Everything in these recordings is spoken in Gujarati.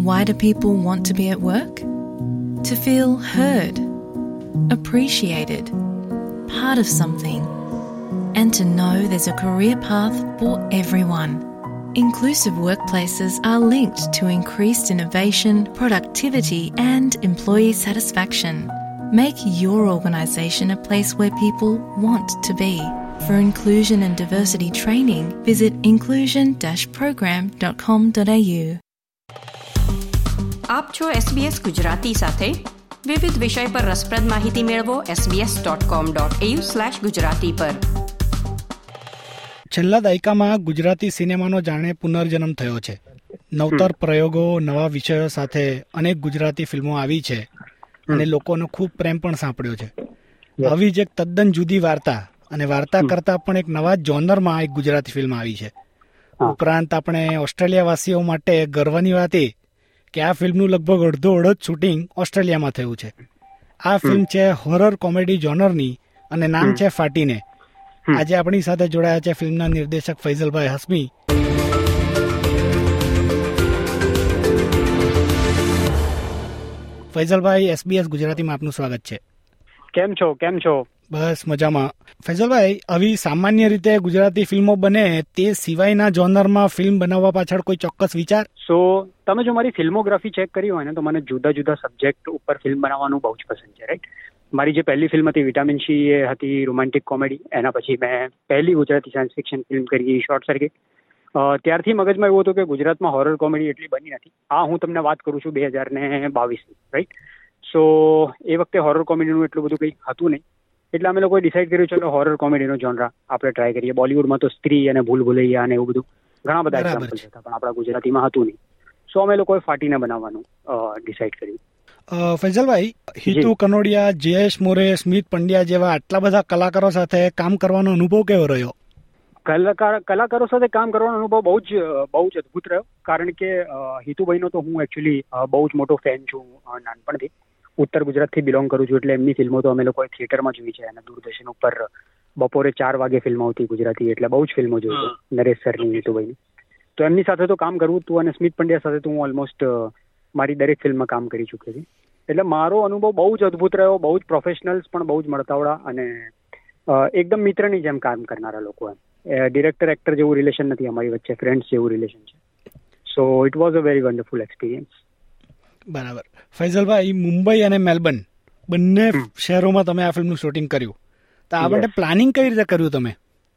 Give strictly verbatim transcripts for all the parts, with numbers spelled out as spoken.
Why do people want to be at work? To feel heard, appreciated, part of something, and to know there's a career path for everyone. Inclusive workplaces are linked to increased innovation, productivity, and employee satisfaction. Make your organisation a place where people want to be. For inclusion and diversity training, visit inclusion dash program dot com dot a u. આપ છો એસબીએસ ગુજરાતી સાથે. વિવિધ વિષય પર રસપ્રદ માહિતી મેળવો S B S dot com dot A U slash Gujarati પર. છેલ્લા દાયકામાં ગુજરાતી સિનેમાનો જાણે પુનર્જન્મ થયો છે. નવતર પ્રયોગો, નવા વિષયો સાથે અનેક ગુજરાતી ફિલ્મો આવી છે અને લોકોનો ખૂબ પ્રેમ પણ સાંપડ્યો છે. આવી જ એક તદ્દન જુદી વાર્તા અને વાર્તા કરતા પણ એક નવા જોનરમાં એક ગુજરાતી ફિલ્મ આવી છે. ઉપરાંત આપણે ઓસ્ટ્રેલિયા વાસીઓ માટે ગર્વની વાત એ કે આ ફિલ્મનું લગભગ અડધો અડધ શૂટિંગ ઓસ્ટ્રેલિયામાં થયું છે. આ ફિલ્મ છે હોરર કોમેડી જોનરની અને નામ છે ફાટીને. આજે આપણી સાથે જોડાયા છે ફિલ્મના નિર્દેશક ફૈઝલભાઈ હસમી. ફૈઝલભાઈ, એસબીએસ ગુજરાતીમાં આપનું સ્વાગત છે. કેમ છો કેમ છો બસ મજામાં. ફૈઝલભાઈ, આવી સામાન્ય રીતે ગુજરાતી ફિલ્મો બને તે સિવાયના જોનરમાં ફિલ્મ બનાવવા પાછળ કોઈ ચોક્કસ વિચાર? સો તમે જો મારી ફિલ્મોગ્રાફી ચેક કરી હોય ને તો મને જુદા જુદા સબ્જેક્ટ ઉપર ફિલ્મ બનાવવાનું બહુ જ પસંદ છે, રાઈટ. મારી જે પહેલી ફિલ્મ હતી વિટામિન સી એ હતી રોમેન્ટિક કોમેડી. એના પછી મેં પહેલી ગુજરાતી સાયન્સ ફિક્શન ફિલ્મ કરી શોર્ટ સર્કિટ. ત્યારથી મગજમાં એવું હતું કે ગુજરાતમાં હોરર કોમેડી એટલી બની નથી. આ હું તમને વાત કરું છું બે હજાર ને બાવીસની, રાઈટ. સો એ વખતે હોરર કોમેડીનું એટલું બધું કંઈ હતું નહીં, એટલે અમે લોકોએ ડિસાઇડ કર્યું ચલો હોરર કોમેડીનો જોનરા આપણે ટ્રાય કરીએ. બોલિવૂડમાં તો સ્ત્રી અને ભૂલ ભૂલૈયા અને એવું બધું ઘણા બધા એક્ઝામ્પલ હતા, પણ આપણા ગુજરાતીમાં હતું નહીં. સો અમે લોકોએ ફાટીને બનાવવાનું ડિસાઇડ કર્યું. ફૈઝલભાઈ, હિતુ કનોડિયા, જયેશ મોરે, સ્મિત પંડ્યા જેવા આટલા બધા કલાકારો સાથે કામ કરવાનો અનુભવ કેવો રહ્યો? કલાકાર કલાકારો સાથે કામ કરવાનો અનુભવ બહુ જ બહુ જ અદભુત રહ્યો. કારણ કે હિતુભાઈનો તો હું એકચ્યુઅલી બહુ જ મોટો ફેન છું નાનપણથી. ઉત્તર ગુજરાતથી બિલોંગ કરું છું, એટલે એમની ફિલ્મો તો અમે લોકોએ થિયેટરમાં જોઈ છે અને દૂરદર્શન ઉપર બપોરે ચાર વાગે ફિલ્મ આવતી ગુજરાતી, એટલે બહુ જ ફિલ્મો જોઈ છે નરેશ સરની, હિતુભાઈની. તો એમની સાથે તો કામ કરવું હતું અને સ્મિત પંડ્યા સાથે તો હું ઓલમોસ્ટ મારી દરેક ફિલ્મમાં કામ કરી ચૂકી હતી. એટલે મારો અનુભવ બહુ જ અદભુત રહ્યો. બહુ જ પ્રોફેશનલ્સ પણ બહુ જ મળતાવડા અને એકદમ મિત્રની જેમ કામ કરનારા લોકો. એમ ડિરેક્ટર એક્ટર જેવું રિલેશન નથી અમારી વચ્ચે, ફ્રેન્ડ્સ જેવું રિલેશન છે. So it was a very wonderful experience. બરાબર. ફૈઝલભાઈ, મુંબઈ અને મેલબર્ન બંને શહેરોમાં તમે આ ફિલ્મનું શૂટિંગ કર્યું, તો આ માટે પ્લાનિંગ કઈ રીતે કર્યું તમે?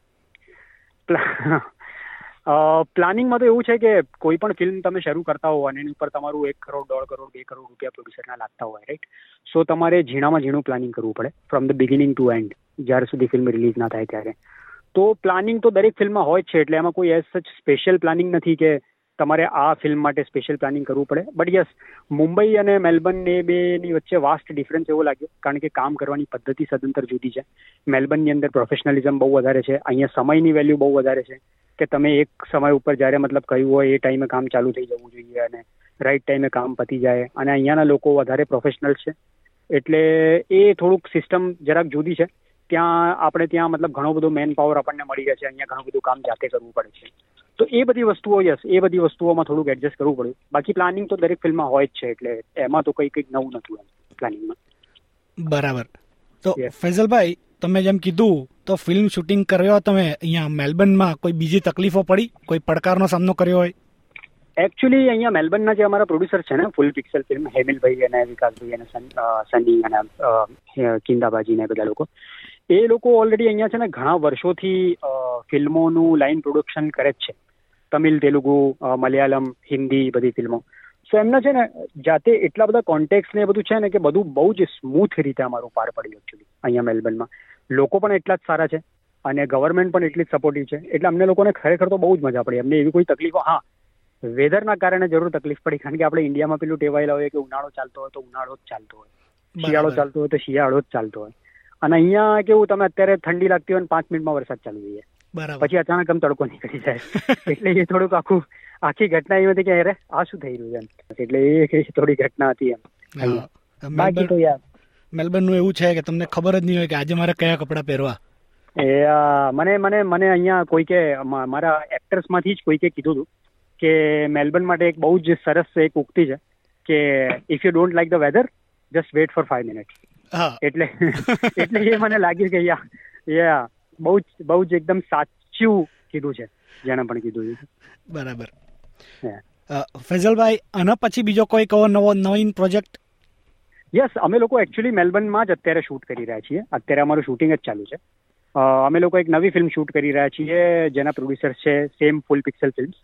પ્લાનિંગમાં તો એવું છે કે કોઈ પણ ફિલ્મ તમે શરૂ કરતા હો અને એની ઉપર તમારું એક કરોડ દોઢ કરોડ બે કરોડ રૂપિયા પ્રોડ્યુસરના લાગતા હોય, રાઈટ. સો તમારે ઝીણામાં ઝીણું પ્લાનિંગ કરવું પડે from the beginning to end, જ્યાર સુધી ફિલ્મ રિલીઝ ના થાય ત્યારે. તો પ્લાનિંગ તો દરેક ફિલ્મમાં હોય જ છે, એટલે એમાં કોઈ એઝ સચ સ્પેશિયલ પ્લાનિંગ નથી કે તમારે આ ફિલ્મ માટે સ્પેશિયલ પ્લાનિંગ કરવું પડે. બટ યસ, મુંબઈ અને મેલબર્ન એ બેની વચ્ચે વાસ્ટ ડિફરન્સ એવો લાગ્યો, કારણ કે કામ કરવાની પદ્ધતિ સદંતર જુદી છે. મેલબર્નની અંદર પ્રોફેશનલિઝમ બહુ વધારે છે, અહીંયા સમયની વેલ્યુ બહુ વધારે છે કે તમે એક સમય ઉપર જ્યારે મતલબ કહ્યું હોય એ ટાઈમે કામ ચાલુ થઈ જવું જોઈએ અને રાઈટ ટાઈમે કામ પતી જાય. અને અહીંયાના લોકો વધારે પ્રોફેશનલ છે, એટલે એ થોડુંક સિસ્ટમ જરાક જુદી છે. ત્યાં આપણે ત્યાં મતલબ ઘણો બધો મેન પાવર આપણને મળી રહે છે, અહીંયા ઘણું બધું કામ જાતે કરવું પડે છે. તો એ બધી વસ્તુઓ, યસ, એ બધી વસ્તુઓમાં થોડુંક એડજસ્ટ કરવું પડ્યું. બાકી પ્લાનિંગ તો દરેક ફિલ્મમાં હોય જ છે, એટલે એમાં તો કંઈ કંઈક નવું નતું એમ પ્લાનિંગમાં. બરાબર. તો ફૈઝલભાઈ, તમે જેમ કીધું તો ફિલ્મ શૂટિંગ કર્યો તમે અહીંયા મેલબર્નમાં, કોઈ બીજી તકલીફો પડી, કોઈ પડકારનો સામનો કર્યો હોય? એકચ્યુઅલી અહીંયા મેલબર્નના જે અમારા પ્રોડ્યુસર છે ને ફૂલ પિક્સલ ફિલ્મ, હેમિલભાઈ અને વિકાસભાઈ અને સની અને કિંદાબાજી ને બધા લોકો, એ લોકો ઓલરેડી અહીંયા છે ને ઘણા વર્ષોથી ફિલ્મોનું લાઈન પ્રોડક્શન કરે જ છે. તમિલ, તેલુગુ, મલયાલમ, હિન્દી બધી ફિલ્મો. સો એમના છે ને જાતે એટલા બધા કોન્ટેક્ટ ને બધું છે ને કે બધું બહુ જ સ્મૂથ રીતે અમારું પાર પડ્યું એકચ્યુઅલી અહીંયા મેલબર્નમાં. લોકો પણ એટલા જ સારા છે અને ગવર્મેન્ટ પણ એટલી જ સપોર્ટિવ છે, એટલે અમને લોકોને ખરેખર તો બહુ જ મજા પડી. અમને એવી કોઈ તકલીફો, હા વેધરના કારણે જરૂર તકલીફ પડી, કારણ કે આપણે ઇન્ડિયામાં પેલું ટેવાયેલા હોય કે ઉનાળો ચાલતો હોય તો ઉનાળો જ ચાલતો હોય, શિયાળો ચાલતો હોય તો શિયાળો જ ચાલતો હોય. અને અહીંયા કેવું, તમે અત્યારે ઠંડી લાગતી હોય ને પાંચ મિનિટમાં વરસાદ ચાલુ થઈ જાય, પછી અચાનક આમ તડકો નીકળી જાય. એટલે એ થોડુંક આખું આખી ઘટના એવી હતી કે અરે આ શું થઈ રહ્યું એમ. એટલે એ થોડી ઘટના હતી એમ. બાકી તો યાર મેલબર્નનું એવું છે કે તમને ખબર જ નહીં હોય કે આજે મારે કયા કપડાં પહેરવા. એ મને મને મને અહીંયા કોઈકે મારા એક્ટર્સમાંથી જ કોઈકે કીધું હતું કે મેલબર્ન માટે એક બહુ જ સરસ એક ઉક્તિ છે કે if you don't like the weather just wait for five minutes. એટલે એટલે એ મને લાગ્યું કે યા યા બહુ જ બહુ જ એકદમ સાચું કીધું છે જેને પણ કીધું છે. બરાબર. ફૈઝલભાઈ, આના પછી બીજો કોઈ કહો નવો નવીન પ્રોજેક્ટ? યસ, અમે લોકો એકચ્યુઅલી મેલબર્નમાં જ અત્યારે શૂટ કરી રહ્યા છીએ. અત્યારે અમારું શૂટિંગ જ ચાલુ છે. અમે લોકો એક નવી ફિલ્મ શૂટ કરી રહ્યા છીએ જેના પ્રોડ્યુસર છે સેમ ફૂલ પિક્સેલ ફિલ્મ્સ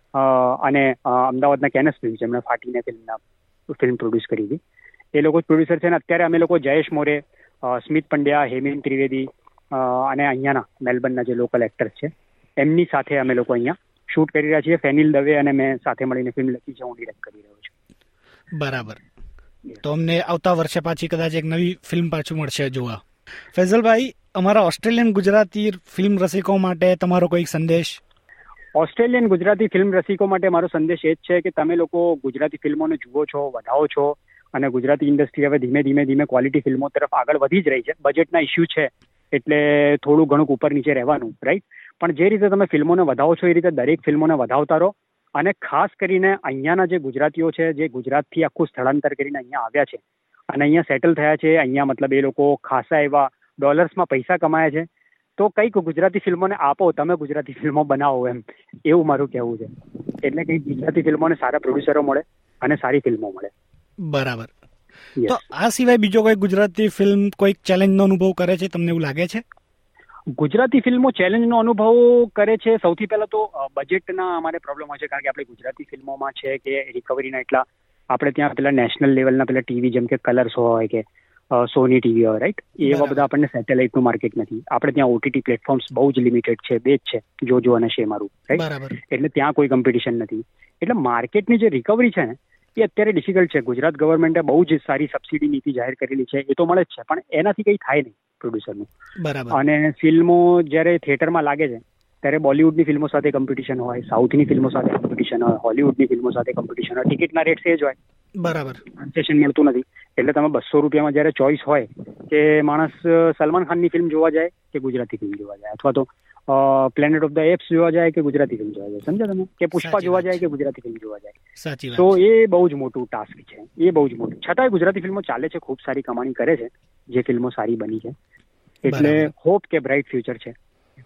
અને અમદાવાદના કેનસ ફિલ્મ છે, એમણે ફાટીને ફિલ્મના ફિલ્મ પ્રોડ્યુસ કરી હતી. એ લોકો જ પ્રોડ્યુસર છે. અને અત્યારે અમે લોકો જયેશ મોરે, સ્મિત પંડ્યા, હેમેન ત્રિવેદી અને અહીંયાના મેલબર્નના જે લોકલ એક્ટર્સ છે એમની સાથે અમે લોકો અહીંયા શૂટ કરી રહ્યા છીએ. ફેનિલ દવે અને મેં સાથે મળીને ફિલ્મ લખી છે, હું ડિરેક્ટ કરી રહ્યો છું. બરાબર. તો અમને આવતા વર્ષે પાછી કદાચ એક નવી ફિલ્મ પાછું મળશે જોવા. ફૈઝલભાઈ, અમારા ઓસ્ટ્રેલિયન ગુજરાતી ફિલ્મ રસિકો માટે તમારો કોઈ સંદેશ? ઓસ્ટ્રેલિયન ગુજરાતી ફિલ્મ રસિકો માટે મારો સંદેશ એ જ છે કે તમે લોકો ગુજરાતી ફિલ્મોને જુઓ છો, વધાવો છો અને ગુજરાતી ઇન્ડસ્ટ્રી હવે ધીમે ધીમે ધીમે ક્વોલિટી ફિલ્મો તરફ આગળ વધી જ રહી છે. બજેટના ઇસ્યુ છે એટલે થોડું ઘણું ઉપર નીચે રહેવાનું, રાઈટ? પણ જે રીતે તમે ફિલ્મોને વધાવો છો એ રીતે દરેક ફિલ્મોને વધાવતા રહો. અને ખાસ કરીને અહીંયાના જે ગુજરાતીઓ છે જે ગુજરાતથી આખું સ્થળાંતર કરીને અહીંયા આવ્યા છે અને અહીંયા સેટલ થયા છે, અહીંયા મતલબ એ લોકો ખાસા એવા ડોલર્સમાં પૈસા કમાયા છે, તો કંઈક ગુજરાતી ફિલ્મોને આપો, તમે ગુજરાતી ફિલ્મો બનાવો, એમ એવું મારું કહેવું છે. એટલે કંઈક ગુજરાતી ફિલ્મોને સારા પ્રોડ્યુસરો મળે અને સારી ફિલ્મો મળે. બરાબર. તો આ સિવાય બીજો કોઈ ગુજરાતી ફિલ્મ કોઈક ચેલેન્જનો અનુભવ કરે છે, તમને એવું લાગે છે? ગુજરાતી ફિલ્મો ચેલેન્જનો અનુભવ કરે છે. સૌથી પહેલા તો બજેટના અમારે પ્રોબ્લેમ હોય છે, કારણ કે આપણે ગુજરાતી ફિલ્મોમાં છે કે રિકવરીના એટલા આપણે ત્યાં પેલા નેશનલ લેવલના પેલા ટીવી જેમ કે કલર્સ હોય કે સોની ટીવી હોય, રાઈટ? એવા બધા આપણને સેટેલાઇટનું માર્કેટ નથી. આપણે ત્યાં ઓટીટી પ્લેટફોર્મ્સ બહુ જ લિમિટેડ છે, બે જ છે, જોજો અને શે મારું, રાઈટ? એટલે ત્યાં કોઈ કોમ્પિટિશન નથી. એટલે માર્કેટની જે રિકવરી છે ને એ અત્યારે ડિફિકલ્ટ છે. ગુજરાત ગવર્મેન્ટે બહુ જ સારી સબસિડી નીતિ જાહેર કરેલી છે, એ તો મળે જ છે, પણ એનાથી કંઈ થાય નહીં પ્રોડ્યુસરનું. બરાબર. અને ફિલ્મો જ્યારે થિયેટરમાં લાગે છે ત્યારે બોલિવૂડની ફિલ્મો સાથે કોમ્પિટિશન હોય, સાઉથની ફિલ્મો સાથે કોમ્પિટિશન હોય, હોલિવૂડની ફિલ્મો સાથે કોમ્પિટિશન હોય. ટિકિટના રેટ એ જ હોય. બરાબર. કન્સેશન મળતું નથી. એટલે તમે બસો રૂપિયામાં જ્યારે ચોઈસ હોય કે માણસ સલમાન ખાનની ફિલ્મ જોવા જાય કે ગુજરાતી ફિલ્મ જોવા જાય, અથવા તો પ્લેનેટ ઓફ ધ એપ્સ જોવા જાય કે ગુજરાતી ફિલ્મ જોવા જાય, સમજ્યા તમે? કે પુષ્પા જોવા જાય કે ગુજરાતી ફિલ્મ જોવા જાય. સાચી વાત. તો એ બહુ જ મોટું ટાસ્ક છે, એ બહુ જ મોટું. છતાંય ગુજરાતી ફિલ્મો ચાલે છે, ખૂબ સારી કમાણી કરે છે, જે ફિલ્મો સારી બની છે. એટલે હોપ કે બ્રાઇટ ફ્યુચર છે.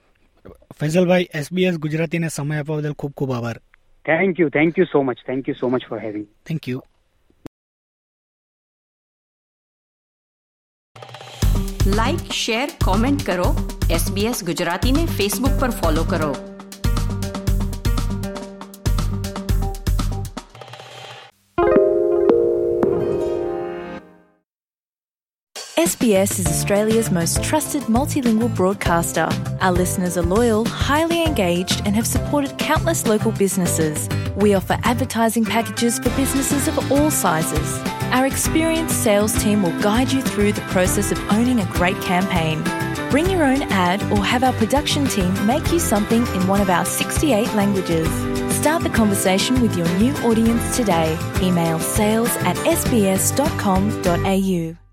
ફૈઝલભાઈ, એસબીએસ ગુજરાતીને સમય આપવા બદલ ખૂબ ખૂબ આભાર. Thank you, thank you so much, thank you so much for having. Thank you. Like, share, comment કરો. એસબીએસ ગુજરાતીને ફેસબુક પર ફોલો કરો. S B S is Australia's most trusted multilingual broadcaster. Our listeners are loyal, highly engaged, and have supported countless local businesses. We offer advertising packages for businesses of all sizes. Our experienced sales team will guide you through the process of owning a great campaign. Bring your own ad or have our production team make you something in one of our sixty-eight languages. Start the conversation with your new audience today. Email sales at s b s dot com dot a u.